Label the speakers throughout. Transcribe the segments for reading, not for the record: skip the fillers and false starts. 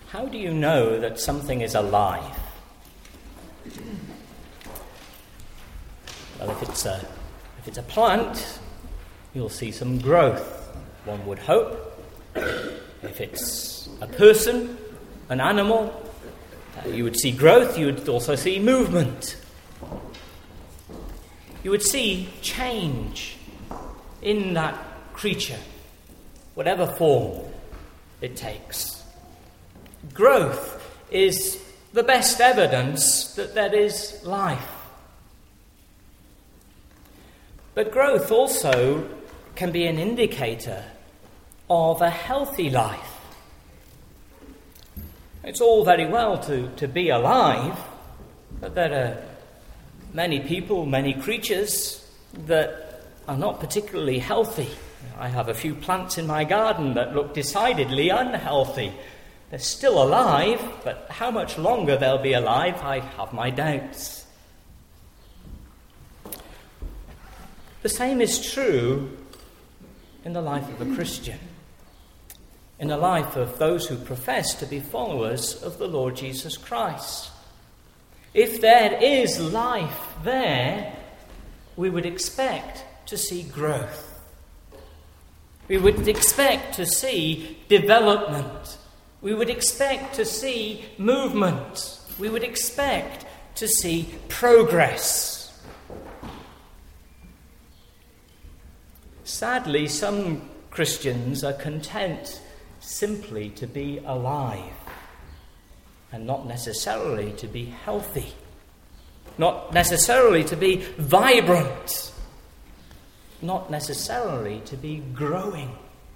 Speaker 1: How do you know that something is alive? Well, if it's a plant, you'll see some growth, one would hope. If it's a person, an animal, you would see growth, you would also see movement. You would see change in that creature, whatever form it takes. Growth is the best evidence that there is life. But growth also can be an indicator of a healthy life. It's all very well to be alive, but there are many people, many creatures that are not particularly healthy. I have a few plants in my garden that look decidedly unhealthy. They're still alive, but how much longer they'll be alive, I have my doubts. The same is true in the life of a Christian, in the life of those who profess to be followers of the Lord Jesus Christ. If there is life there, we would expect to see growth. We would expect to see development. We would expect to see movement. We would expect to see progress. Sadly, some Christians are content simply to be alive and not necessarily to be healthy, not necessarily to be vibrant, not necessarily to be growing.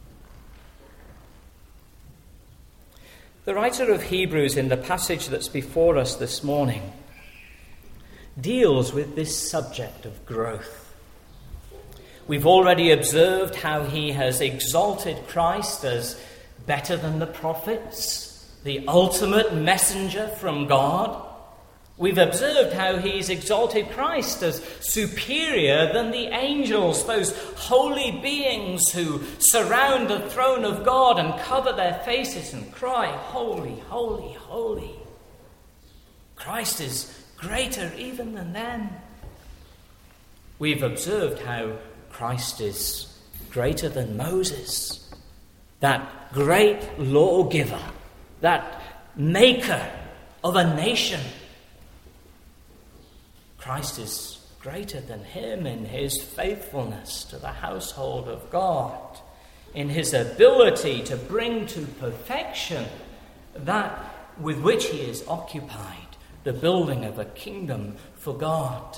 Speaker 1: The writer of Hebrews, in the passage that's before us this morning, deals with this subject of growth. We've already observed how he has exalted Christ as better than the prophets, the ultimate messenger from God. We've observed how he's exalted Christ as superior than the angels, those holy beings who surround the throne of God and cover their faces and cry, "Holy, holy, holy." Christ is greater even than them. We've observed how Christ is greater than Moses, that great lawgiver, that maker of a nation. Christ is greater than him in his faithfulness to the household of God, in his ability to bring to perfection that with which he is occupied, the building of a kingdom for God.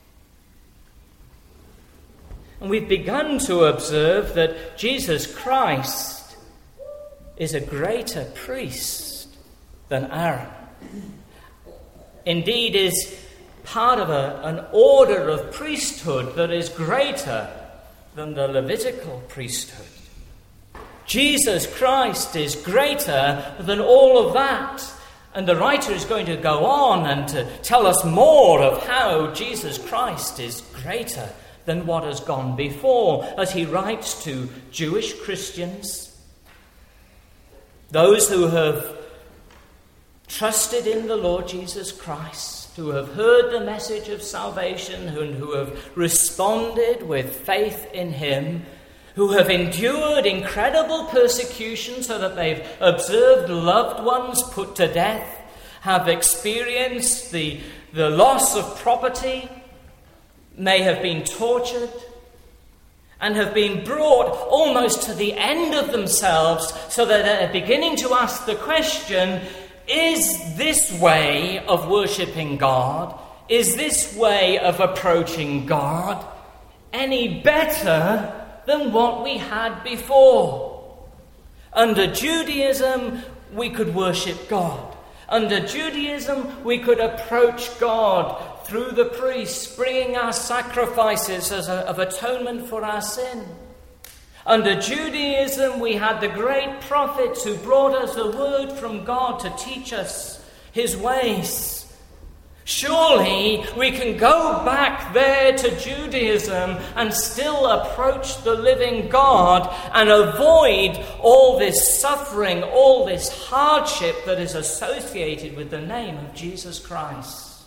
Speaker 1: And we've begun to observe that Jesus Christ is a greater priest than Aaron. Indeed, is part of an order of priesthood that is greater than the Levitical priesthood. Jesus Christ is greater than all of that. And the writer is going to go on and to tell us more of how Jesus Christ is greater than what has gone before, as he writes to Jewish Christians, those who have trusted in the Lord Jesus Christ, who have heard the message of salvation, and who have responded with faith in him, who have endured incredible persecution so that they've observed loved ones put to death, have experienced the loss of property, may have been tortured, and have been brought almost to the end of themselves, so that they're beginning to ask the question, is this way of worshipping God, is this way of approaching God any better than what we had before? Under Judaism, we could worship God. Under Judaism, we could approach God through the priests, bringing our sacrifices of atonement for our sin. Under Judaism, we had the great prophets who brought us a word from God to teach us his ways. Surely we can go back there to Judaism and still approach the living God and avoid all this suffering, all this hardship that is associated with the name of Jesus Christ.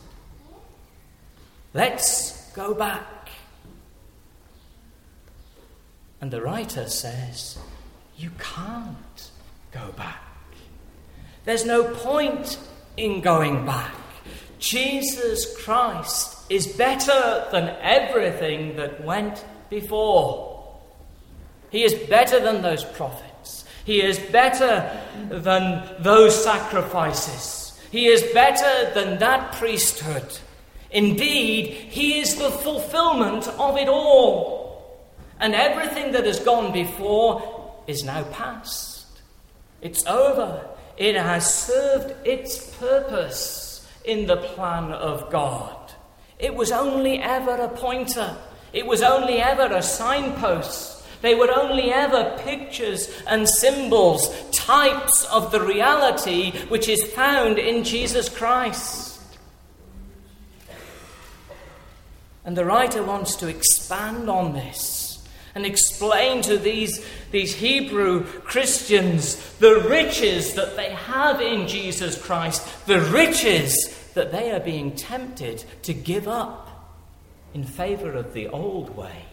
Speaker 1: Let's go back. And the writer says, you can't go back. There's no point in going back. Jesus Christ is better than everything that went before. He is better than those prophets. He is better than those sacrifices. He is better than that priesthood. Indeed, he is the fulfillment of it all. And everything that has gone before is now past. It's over. It has served its purpose in the plan of God. It was only ever a pointer. It was only ever a signpost. They were only ever pictures and symbols, types of the reality which is found in Jesus Christ. And the writer wants to expand on this and explain to these Hebrew Christians the riches that they have in Jesus Christ, the riches that they are being tempted to give up in favor of the old way.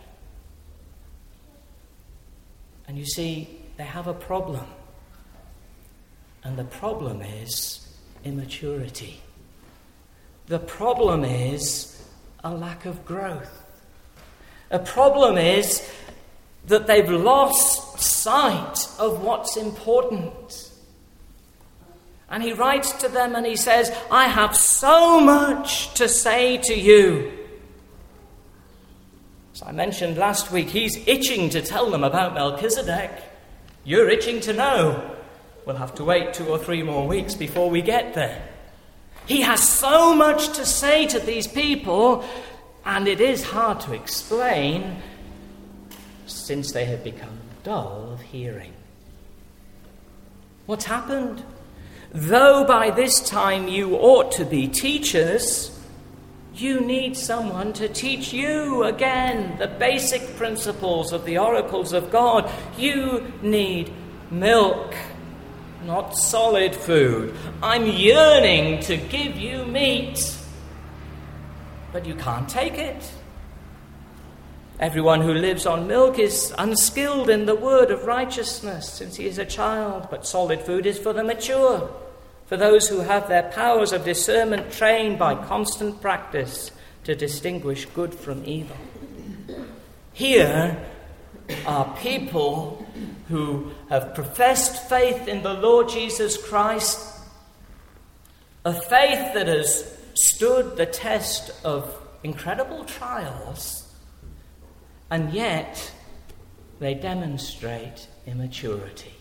Speaker 1: And you see, they have a problem. And the problem is immaturity. The problem is a lack of growth. A problem is that they've lost sight of what's important. And he writes to them and he says, I have so much to say to you. As I mentioned last week, he's itching to tell them about Melchizedek. You're itching to know. We'll have to wait 2 or 3 more weeks before we get there. He has so much to say to these people, and it is hard to explain since they have become dull of hearing. What's happened? Though by this time you ought to be teachers, you need someone to teach you again the basic principles of the oracles of God. You need milk, not solid food. I'm yearning to give you meat, but you can't take it. Everyone who lives on milk is unskilled in the word of righteousness, since he is a child, but solid food is for the mature, for those who have their powers of discernment trained by constant practice to distinguish good from evil. Here are people who have professed faith in the Lord Jesus Christ, a faith that has stood the test of incredible trials, and yet they demonstrate immaturity.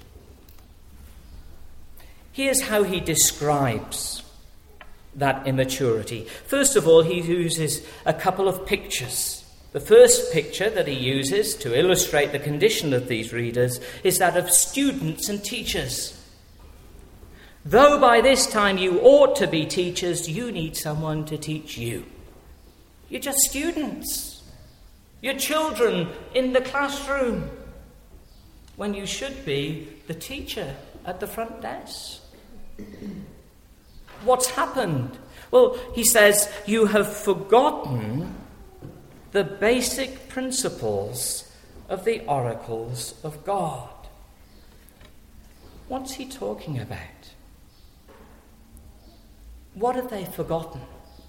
Speaker 1: Here's how he describes that immaturity. First of all, he uses a couple of pictures. The first picture that he uses to illustrate the condition of these readers is that of students and teachers. Though by this time you ought to be teachers, you need someone to teach you. You're just students. You're children in the classroom, when you should be the teacher at the front desk. What's happened? Well, he says, you have forgotten the basic principles of the oracles of God. What's he talking about? What have they forgotten?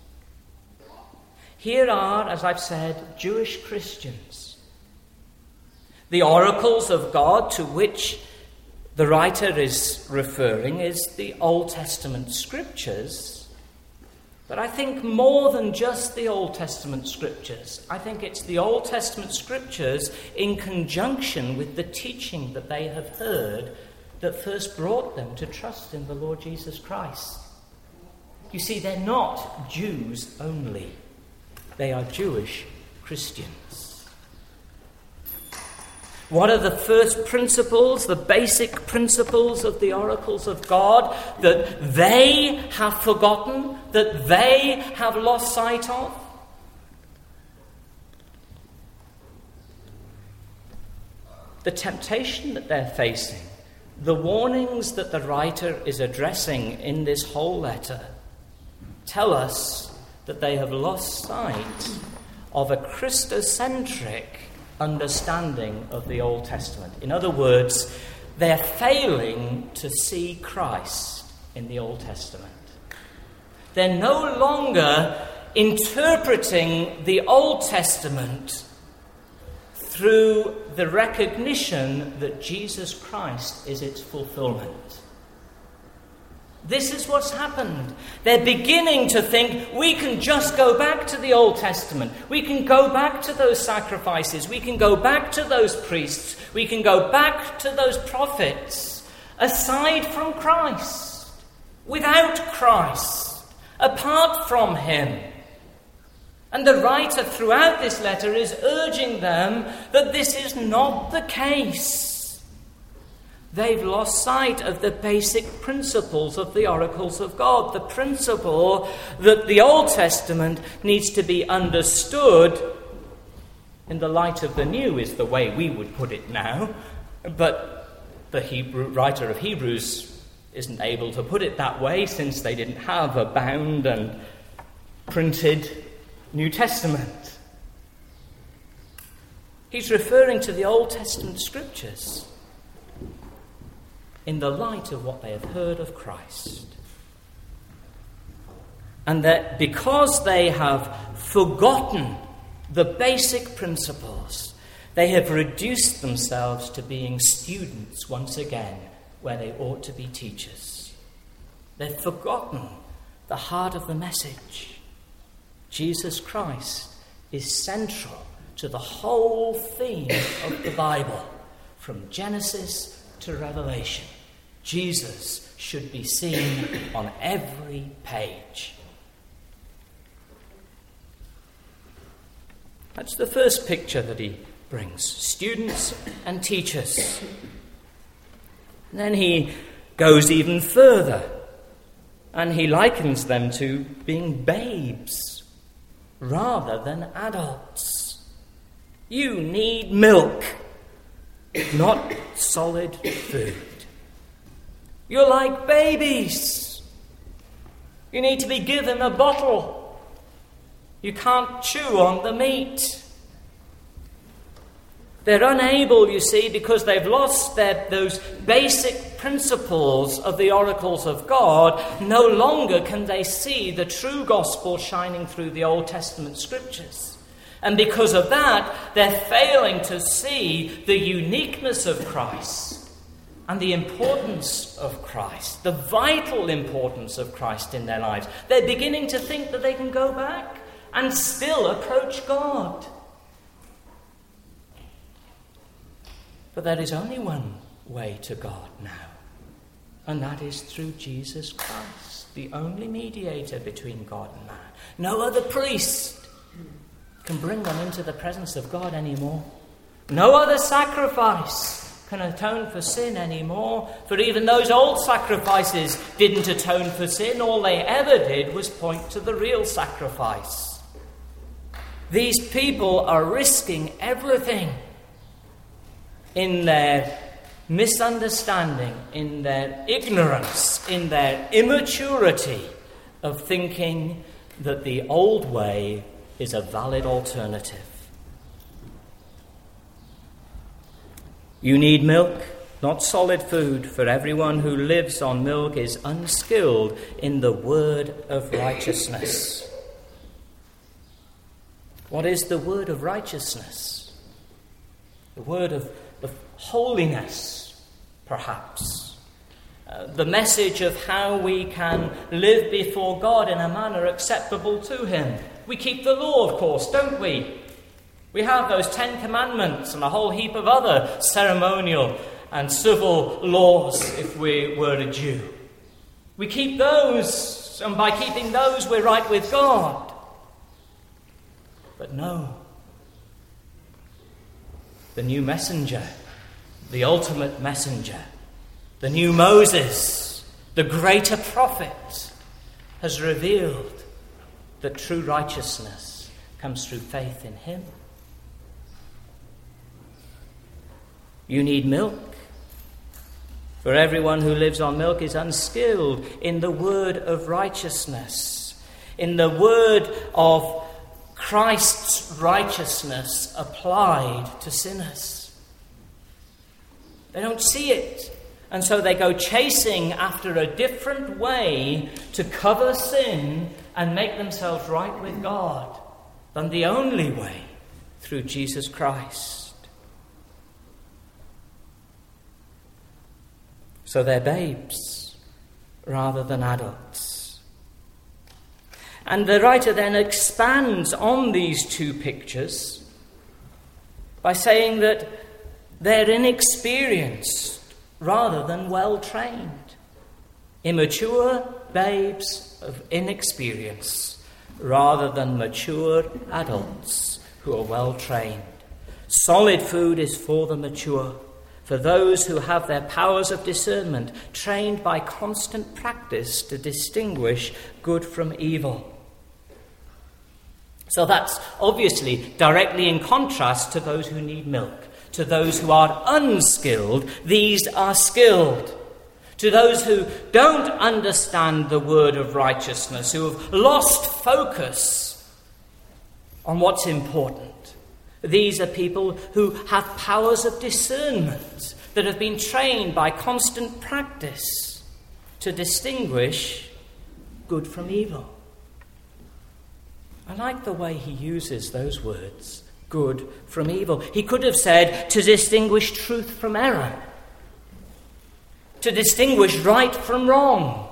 Speaker 1: Here are, as I've said, Jewish Christians. The oracles of God to which the writer is referring is the Old Testament scriptures. But I think more than just the Old Testament scriptures. I think it's the Old Testament scriptures in conjunction with the teaching that they have heard that first brought them to trust in the Lord Jesus Christ. You see, they're not Jews only. They are Jewish Christians. What are the first principles, the basic principles of the oracles of God that they have forgotten, that they have lost sight of? The temptation that they're facing, the warnings that the writer is addressing in this whole letter, tell us that they have lost sight of a Christocentric understanding of the Old Testament. In other words, they're failing to see Christ in the Old Testament. They're no longer interpreting the Old Testament through the recognition that Jesus Christ is its fulfillment. This is what's happened. They're beginning to think we can just go back to the Old Testament. We can go back to those sacrifices. We can go back to those priests. We can go back to those prophets. Aside from Christ, without Christ, apart from him. And the writer throughout this letter is urging them that this is not the case. They've lost sight of the basic principles of the oracles of God. The principle that the Old Testament needs to be understood in the light of the New is the way we would put it now. But the writer of Hebrews isn't able to put it that way since they didn't have a bound and printed New Testament. He's referring to the Old Testament scriptures in the light of what they have heard of Christ. And that because they have forgotten the basic principles, they have reduced themselves to being students once again, where they ought to be teachers. They've forgotten the heart of the message. Jesus Christ is central to the whole theme of the Bible, from Genesis to Revelation. Jesus should be seen on every page. That's the first picture that he brings, students and teachers. And then he goes even further, and he likens them to being babes rather than adults. You need milk, not solid food. You're like babies. You need to be given a bottle. You can't chew on the meat. They're unable, you see, because they've lost those basic principles of the oracles of God. No longer can they see the true gospel shining through the Old Testament scriptures. And because of that, they're failing to see the uniqueness of Christ and the importance of Christ, the vital importance of Christ in their lives. They're beginning to think that they can go back and still approach God. But there is only one way to God now, and that is through Jesus Christ, the only mediator between God and man. No other priest can bring them into the presence of God anymore. No other sacrifice can atone for sin anymore, for even those old sacrifices didn't atone for sin. All they ever did was point to the real sacrifice. These people are risking everything in their misunderstanding, in their ignorance, in their immaturity of thinking that the old way is a valid alternative. You need milk, not solid food, for everyone who lives on milk is unskilled in the word of righteousness. What is the word of righteousness? The word of holiness, perhaps. The message of how we can live before God in a manner acceptable to him. We keep the law, of course, don't we? We have those 10 commandments and a whole heap of other ceremonial and civil laws if we were a Jew. We keep those, and by keeping those we're right with God. But no. The new messenger the ultimate messenger, the new Moses, the greater prophet, has revealed that true righteousness comes through faith in him. You need milk, for everyone who lives on milk is unskilled in the word of righteousness, in the word of Christ's righteousness applied to sinners. They don't see it, and so they go chasing after a different way to cover sin and make themselves right with God than the only way, through Jesus Christ. So they're babes rather than adults. And the writer then expands on these two pictures by saying that they're inexperienced rather than well-trained. Immature babes of inexperience rather than mature adults who are well-trained. Solid food is for the mature, for those who have their powers of discernment trained by constant practice to distinguish good from evil. So that's obviously directly in contrast to those who need milk. To those who are unskilled, these are skilled. To those who don't understand the word of righteousness, who have lost focus on what's important, these are people who have powers of discernment that have been trained by constant practice to distinguish good from evil. I like the way he uses those words, good from evil. He could have said to distinguish truth from error, to distinguish right from wrong.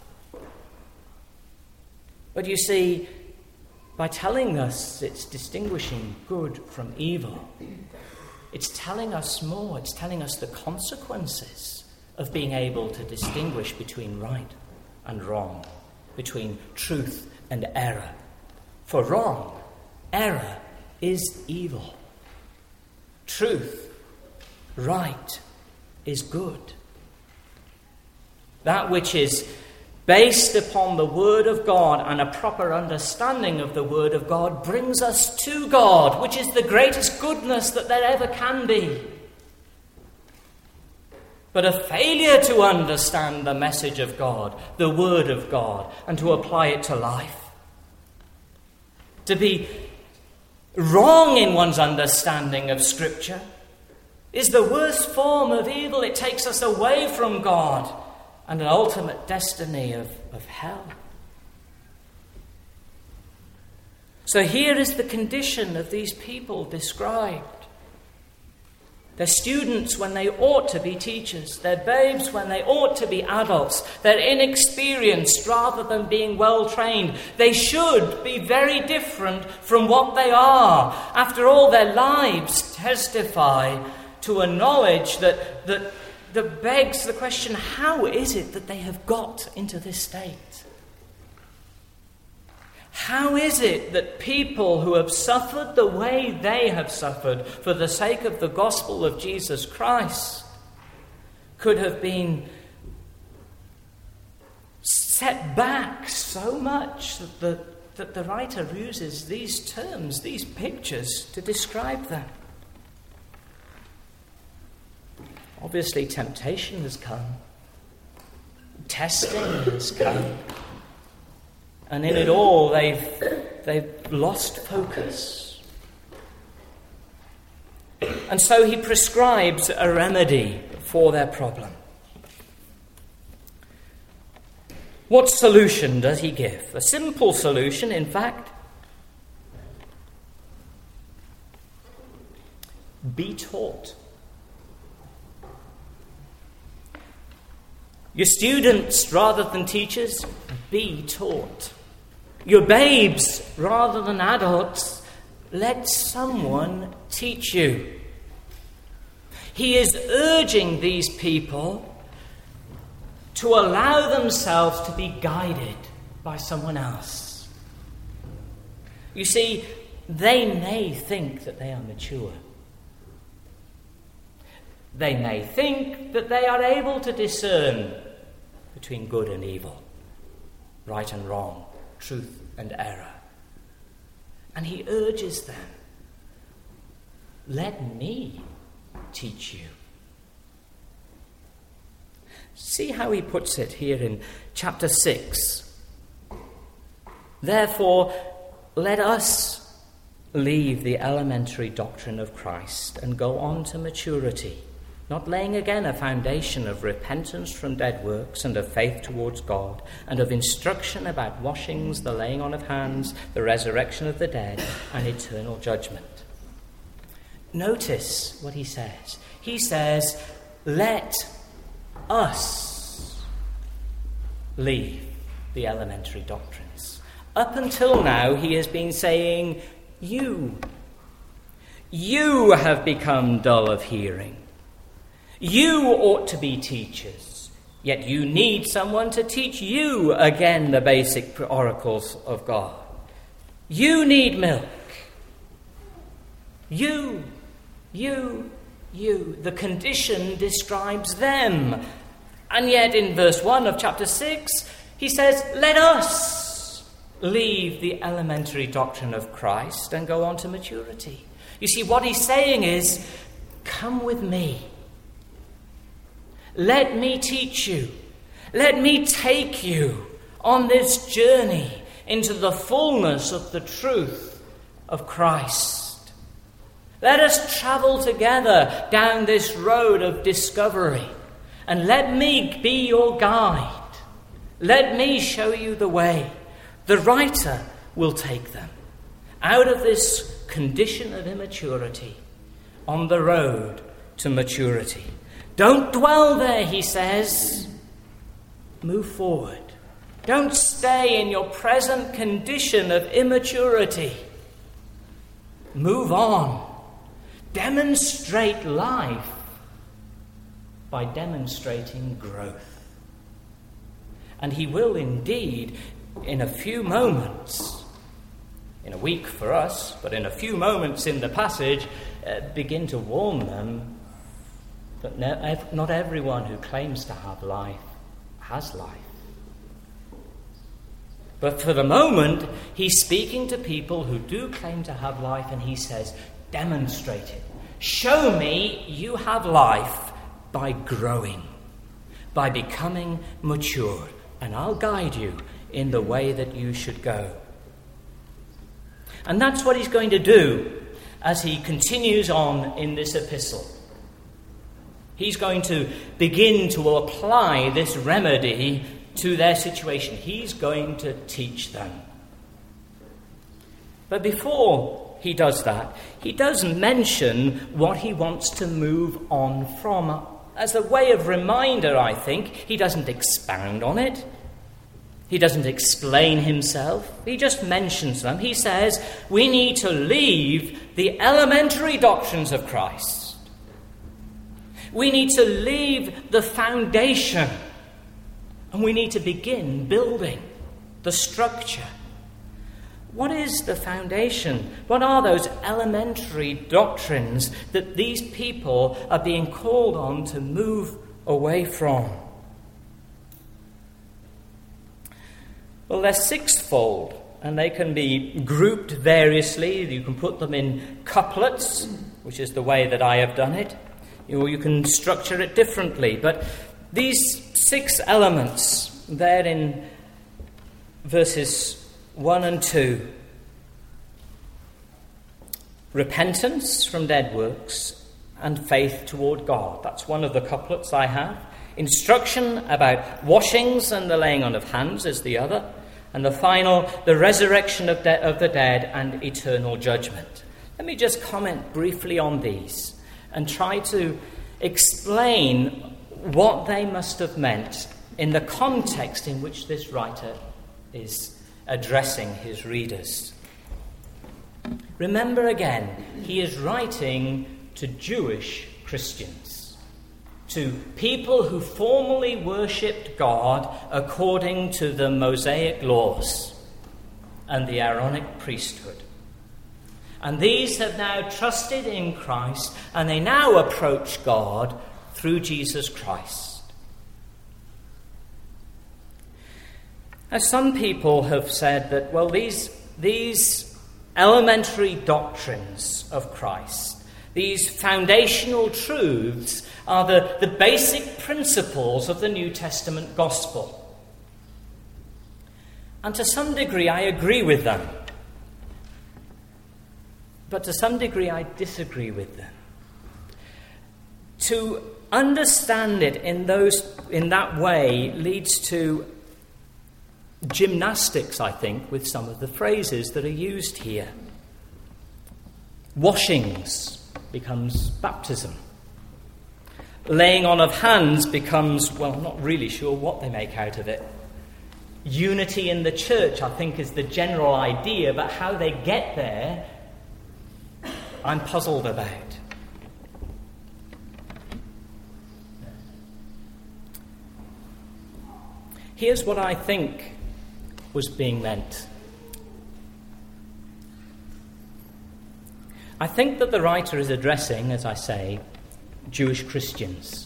Speaker 1: But you see, by telling us it's distinguishing good from evil, it's telling us more. It's telling us the consequences of being able to distinguish between right and wrong, between truth and error. For wrong, error, is evil. Truth, right, is good. That which is based upon the Word of God and a proper understanding of the Word of God brings us to God, which is the greatest goodness that there ever can be. But a failure to understand the message of God, the Word of God, and to apply it to life, to be wrong in one's understanding of Scripture, is the worst form of evil. It takes us away from God and an ultimate destiny of hell. So here is the condition of these people described. They're students when they ought to be teachers. They're babes when they ought to be adults. They're inexperienced rather than being well-trained. They should be very different from what they are. After all, their lives testify to a knowledge that begs the question, how is it that they have got into this state? How is it that people who have suffered the way they have suffered for the sake of the gospel of Jesus Christ could have been set back so much that the writer uses these terms, these pictures, to describe them? Obviously, temptation has come. Testing has come. And in it all, they've lost focus. And so he prescribes a remedy for their problem. What solution does he give? A simple solution, in fact. Be taught. Your students, rather than teachers, be taught. Your babes, rather than adults, let someone teach you. He is urging these people to allow themselves to be guided by someone else. You see, they may think that they are mature. They may think that they are able to discern between good and evil, right and wrong, truth and error. And he urges them, let me teach you. See how he puts it here in chapter 6. Therefore, let us leave the elementary doctrine of Christ and go on to maturity, not laying again a foundation of repentance from dead works and of faith towards God, and of instruction about washings, the laying on of hands, the resurrection of the dead, and eternal judgment. Notice what he says. He says, let us leave the elementary doctrines. Up until now, he has been saying, you have become dull of hearing. You ought to be teachers, yet you need someone to teach you again the basic oracles of God. You need milk. You. The condition describes them. And yet in verse 1 of chapter 6, he says, let us leave the elementary doctrine of Christ and go on to maturity. You see, what he's saying is, come with me. Let me teach you. Let me take you on this journey into the fullness of the truth of Christ. Let us travel together down this road of discovery, and let me be your guide. Let me show you the way. The writer will take them out of this condition of immaturity on the road to maturity. Don't dwell there, he says. Move forward. Don't stay in your present condition of immaturity. Move on. Demonstrate life by demonstrating growth. And he will indeed, in a few moments, in a week for us, but in a few moments in the passage, begin to warn them that not everyone who claims to have life has life. But for the moment, he's speaking to people who do claim to have life, and he says, demonstrate it. Show me you have life by growing, by becoming mature, and I'll guide you in the way that you should go. And that's what he's going to do as he continues on in this epistle. He's going to begin to apply this remedy to their situation. He's going to teach them. But before he does that, he does mention what he wants to move on from. As a way of reminder, I think, he doesn't expound on it. He doesn't explain himself. He just mentions them. He says, we need to leave the elementary doctrines of Christ. We need to leave the foundation, and we need to begin building the structure. What is the foundation? What are those elementary doctrines that these people are being called on to move away from? Well, they're sixfold, and they can be grouped variously. You can put them in couplets, which is the way that I have done it. Or you can structure it differently. But these 6 elements there in verses 1 and 2. Repentance from dead works and faith toward God. That's one of the couplets I have. Instruction about washings and the laying on of hands is the other. And the final, the resurrection of the dead and eternal judgment. Let me just comment briefly on these and try to explain what they must have meant in the context in which this writer is addressing his readers. Remember again, he is writing to Jewish Christians, to people who formerly worshipped God according to the Mosaic laws and the Aaronic priesthood. And these have now trusted in Christ, and they now approach God through Jesus Christ. Now, some people have said that, well, these elementary doctrines of Christ, these foundational truths, are the basic principles of the New Testament gospel. And to some degree, I agree with them. But to some degree, I disagree with them. To understand it in that way leads to gymnastics, I think, with some of the phrases that are used here. Washings becomes baptism. Laying on of hands becomes, well, I'm not really sure what they make out of it. Unity in the church, I think, is the general idea, but how they get there, I'm puzzled about. Here's what I think was being meant. I think that the writer is addressing, as I say, Jewish Christians.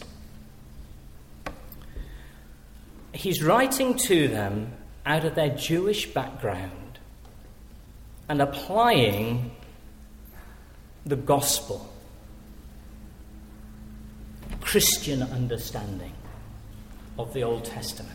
Speaker 1: He's writing to them out of their Jewish background and applying the gospel, Christian understanding of the Old Testament.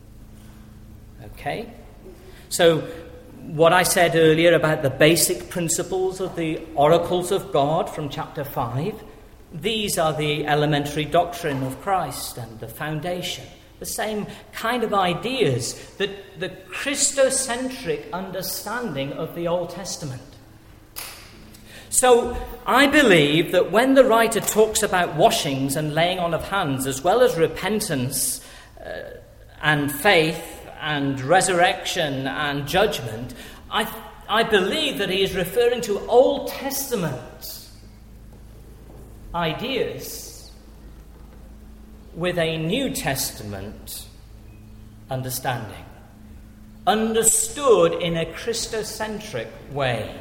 Speaker 1: Okay? So, what I said earlier about the basic principles of the oracles of God from chapter 5, these are the elementary doctrine of Christ and the foundation. The same kind of ideas, that the Christocentric understanding of the Old Testament. So I believe that when the writer talks about washings and laying on of hands, as well as repentance and faith and resurrection and judgment, I believe that he is referring to Old Testament ideas with a New Testament understanding, understood in a Christocentric way.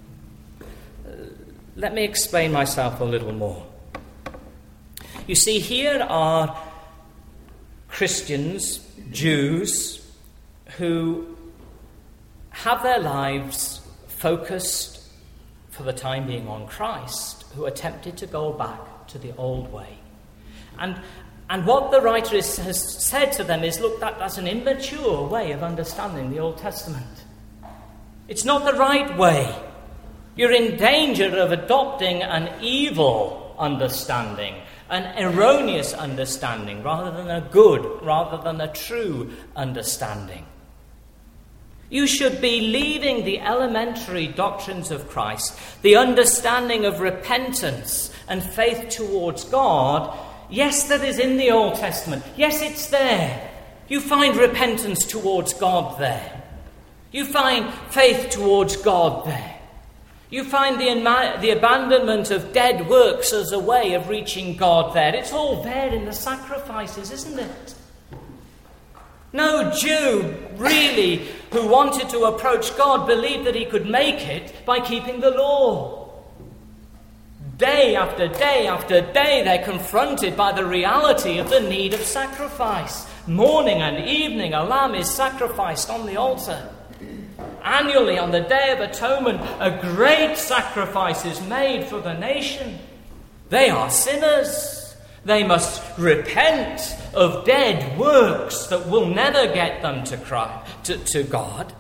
Speaker 1: Let me explain myself a little more. You see, here are Christians, Jews, who have their lives focused for the time being on Christ, who are tempted to go back to the old way. And what the writer has said to them is, look, that's an immature way of understanding the Old Testament. It's not the right way. You're in danger of adopting an evil understanding, an erroneous understanding, rather than a good, rather than a true understanding. You should be leaving the elementary doctrines of Christ, the understanding of repentance and faith towards God. Yes, that is in the Old Testament. Yes, it's there. You find repentance towards God there. You find faith towards God there. You find the abandonment of dead works as a way of reaching God there. It's all there in the sacrifices, isn't it? No Jew, really, who wanted to approach God believed that he could make it by keeping the law. Day after day after day, they're confronted by the reality of the need of sacrifice. Morning and evening, a lamb is sacrificed on the altar. Annually, on the Day of Atonement, a great sacrifice is made for the nation. They are sinners. They must repent of dead works that will never get them to God.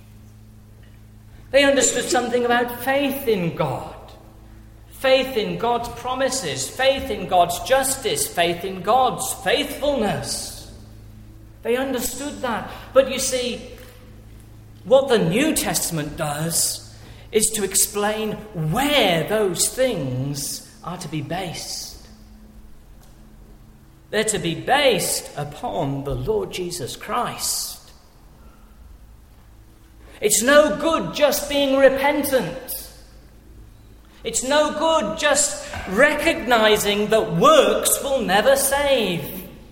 Speaker 1: They understood something about faith in God. Faith in God's promises, faith in God's justice, faith in God's faithfulness. They understood that. But you see, what the New Testament does is to explain where those things are to be based. They're to be based upon the Lord Jesus Christ. It's no good just being repentant. It's no good just recognizing that works will never save.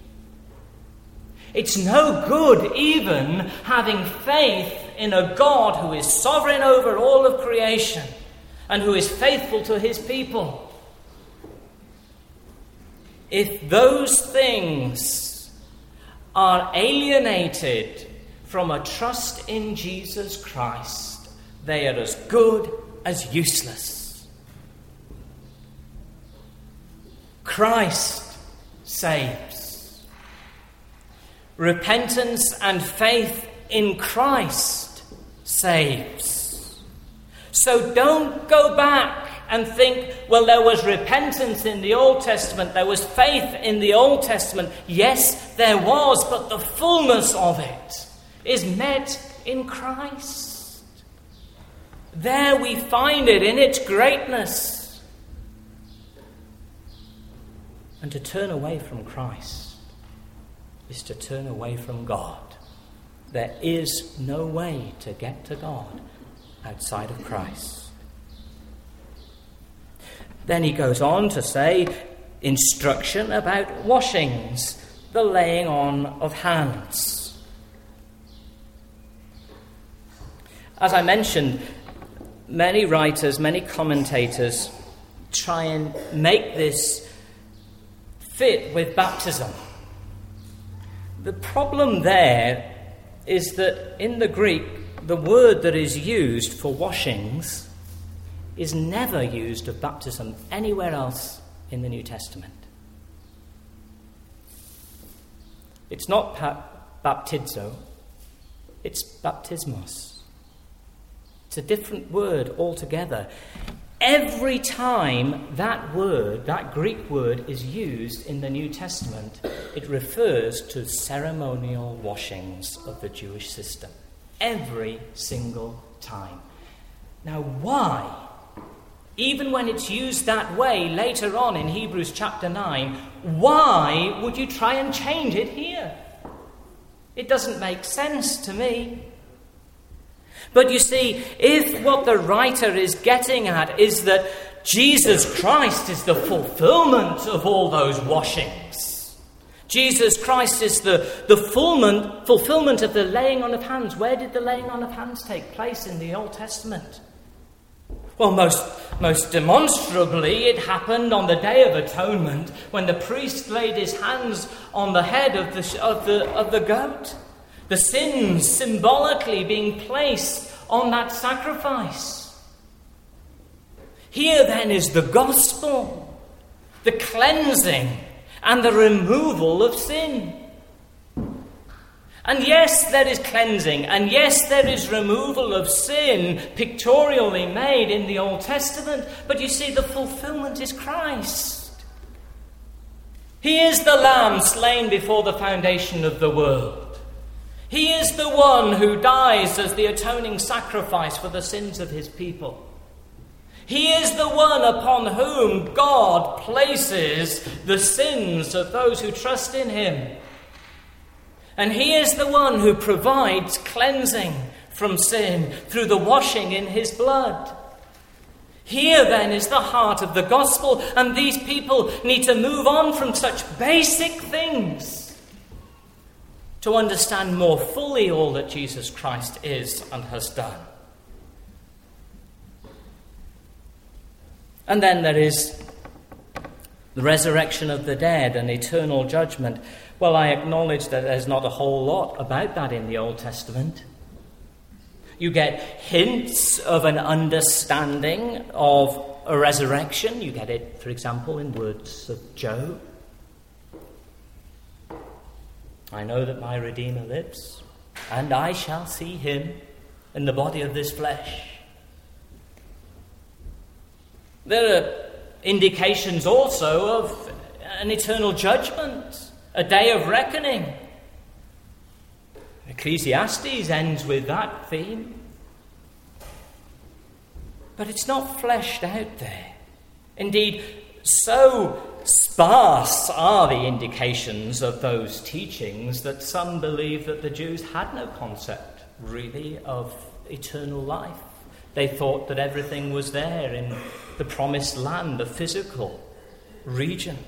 Speaker 1: It's no good even having faith in a God who is sovereign over all of creation and who is faithful to his people. If those things are alienated from a trust in Jesus Christ, they are as good as useless. Christ saves. Repentance and faith in Christ saves. So don't go back and think, well, there was repentance in the Old Testament, there was faith in the Old Testament. Yes, there was, but the fullness of it is met in Christ. There we find it in its greatness. And to turn away from Christ is to turn away from God. There is no way to get to God outside of Christ. Then he goes on to say instruction about washings, the laying on of hands. As I mentioned, many writers, many commentators try and make this fit with baptism. The problem there is that in the Greek, the word that is used for washings is never used of baptism anywhere else in the New Testament. It's not baptizo, it's baptismos. It's a different word altogether. Every time that word, that Greek word, is used in the New Testament, it refers to ceremonial washings of the Jewish system. Every single time. Now, why? Even when it's used that way later on in Hebrews chapter 9, why would you try and change it here? It doesn't make sense to me. But you see, if what the writer is getting at is that Jesus Christ is the fulfillment of all those washings, Jesus Christ is the fulfillment of the laying on of hands. Where did the laying on of hands take place in the Old Testament? Well, most demonstrably, it happened on the Day of Atonement when the priest laid his hands on the head of the goat. The sins symbolically being placed on that sacrifice. Here then is the gospel, the cleansing and the removal of sin. And yes, there is cleansing, and yes, there is removal of sin pictorially made in the Old Testament, but you see, the fulfillment is Christ. He is the Lamb slain before the foundation of the world. He is the one who dies as the atoning sacrifice for the sins of his people. He is the one upon whom God places the sins of those who trust in him. And he is the one who provides cleansing from sin through the washing in his blood. Here then is the heart of the gospel, and these people need to move on from such basic things to understand more fully all that Jesus Christ is and has done. And then there is the resurrection of the dead and eternal judgment. Well, I acknowledge that there's not a whole lot about that in the Old Testament. You get hints of an understanding of a resurrection. You get it, for example, in words of Job. I know that my Redeemer lives, and I shall see him in the body of this flesh. There are indications also of an eternal judgment, a day of reckoning. Ecclesiastes ends with that theme. But it's not fleshed out there. Indeed, so sparse are the indications of those teachings that some believe that the Jews had no concept, really, of eternal life. They thought that everything was there in the promised land, the physical region.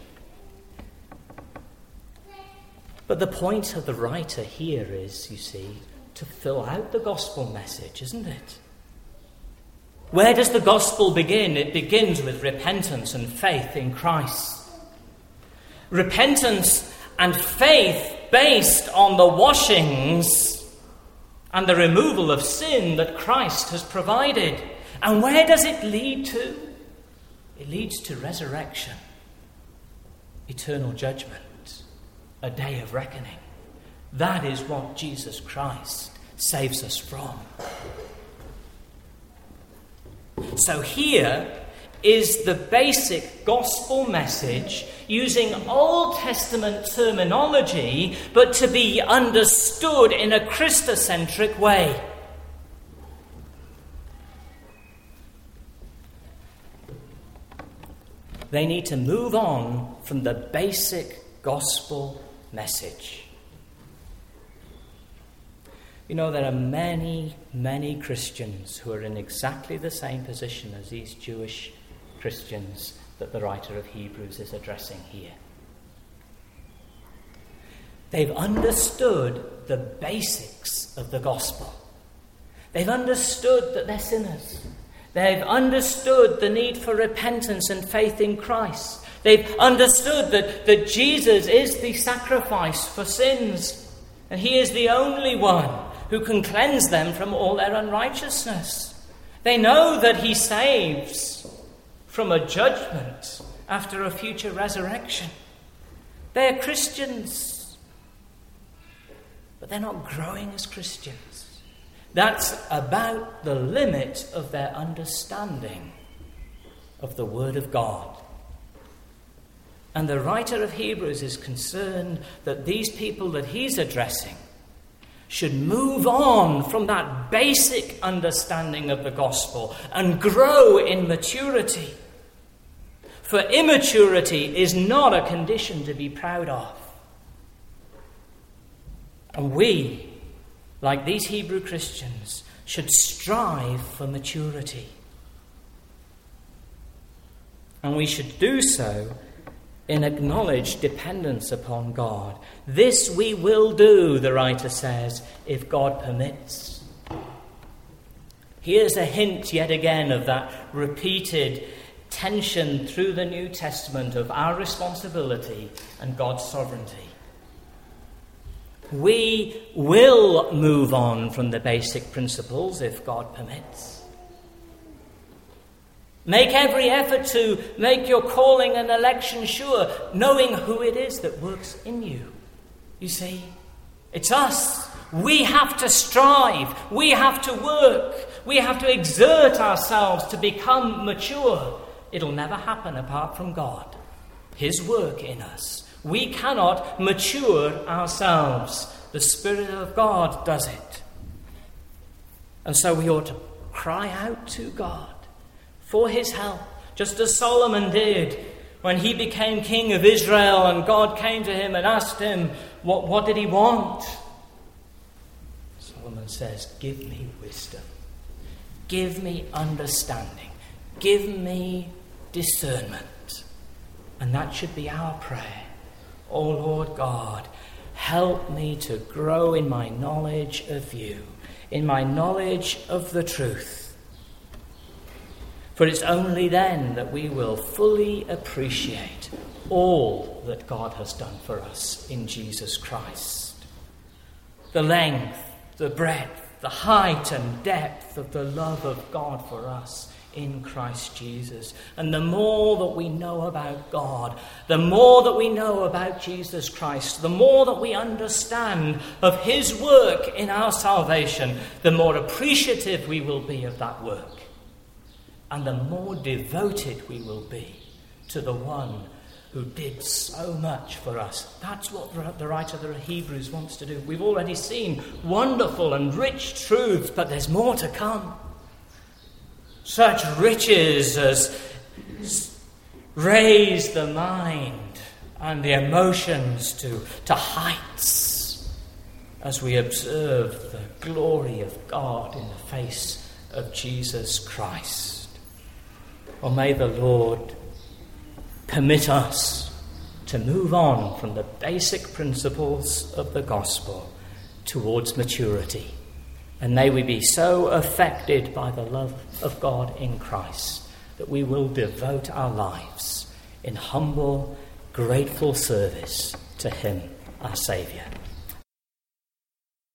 Speaker 1: But the point of the writer here is, you see, to fill out the gospel message, isn't it? Where does the gospel begin? It begins with repentance and faith in Christ. Repentance and faith based on the washings and the removal of sin that Christ has provided. And where does it lead to? It leads to resurrection, eternal judgment, a day of reckoning. That is what Jesus Christ saves us from. So here is the basic gospel message using Old Testament terminology, but to be understood in a Christocentric way. They need to move on from the basic gospel message. You know, there are many, many Christians who are in exactly the same position as these Jewish Christians that the writer of Hebrews is addressing here. They've understood the basics of the gospel. They've understood that they're sinners. They've understood the need for repentance and faith in Christ. They've understood that Jesus is the sacrifice for sins, and he is the only one who can cleanse them from all their unrighteousness. They know that he saves from a judgment after a future resurrection. They are Christians, but they're not growing as Christians. That's about the limit of their understanding of the Word of God. And the writer of Hebrews is concerned that these people that he's addressing should move on from that basic understanding of the gospel and grow in maturity. For immaturity is not a condition to be proud of. And we, like these Hebrew Christians, should strive for maturity. And we should do so in acknowledged dependence upon God. This we will do, the writer says, if God permits. Here's a hint yet again of that repeated tension through the New Testament of our responsibility and God's sovereignty. We will move on from the basic principles if God permits. Make every effort to make your calling and election sure, knowing who it is that works in you. You see, it's us. We have to strive. We have to work. We have to exert ourselves to become mature. It'll never happen apart from God, his work in us. We cannot mature ourselves. The Spirit of God does it. And so we ought to cry out to God for his help, just as Solomon did when he became king of Israel and God came to him and asked him, what did he want? Solomon says, give me wisdom. Give me understanding. Give me discernment. And that should be our prayer. O Lord God, help me to grow in my knowledge of you, in my knowledge of the truth. For it's only then that we will fully appreciate all that God has done for us in Jesus Christ. The length, the breadth, the height and depth of the love of God for us in Christ Jesus. And the more that we know about God, the more that we know about Jesus Christ, the more that we understand of his work in our salvation, the more appreciative we will be of that work. And the more devoted we will be to the one who did so much for us. That's what the writer of the Hebrews wants to do. We've already seen wonderful and rich truths, but there's more to come. Such riches as raise the mind and the emotions to heights as we observe the glory of God in the face of Jesus Christ. Or may the Lord permit us to move on from the basic principles of the gospel towards maturity And may we be so affected by the love of God in Christ that we will devote our lives in humble, grateful service to him, our Saviour.